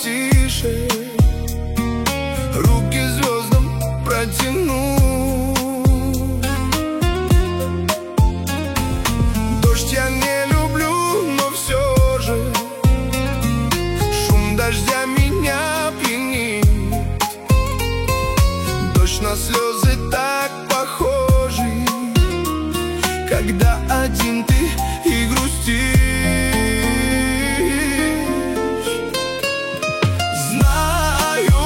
тише, руки звездам протяну. Дождь я не люблю, но все же шум дождя меня пьянит. Дождь на слезы так похожий, когда один ты и грустишь. Знаю,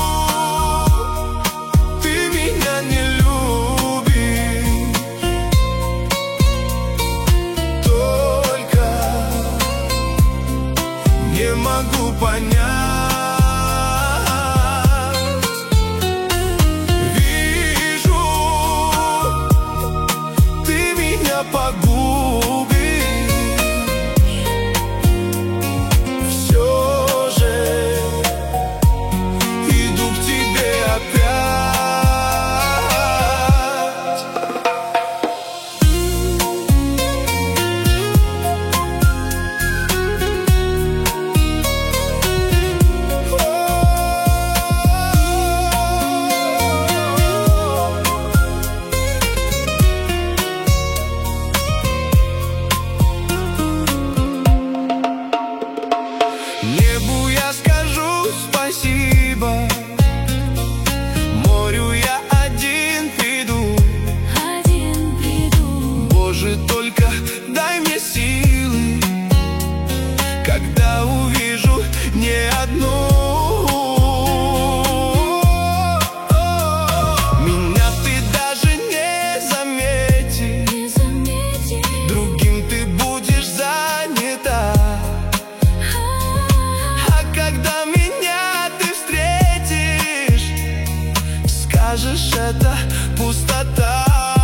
ты меня не любишь, только не могу понять. Вижу, ты меня погубишь. Все же иду к тебе опять. Небу я скажу спасибо, морю я один приду. Боже, только дай мне силы, когда увижу не одну. Меня ты даже не заметишь, другим ты будешь занята. Когда меня ты встретишь, скажешь, это пустота.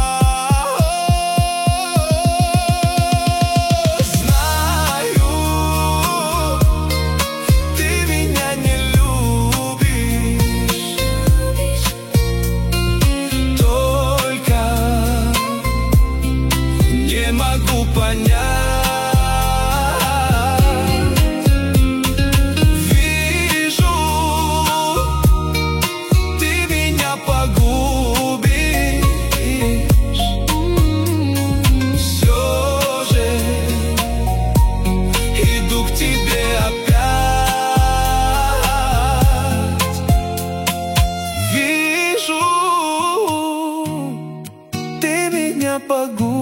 Знаю, ты меня не любишь, только не могу понять. Погубишь.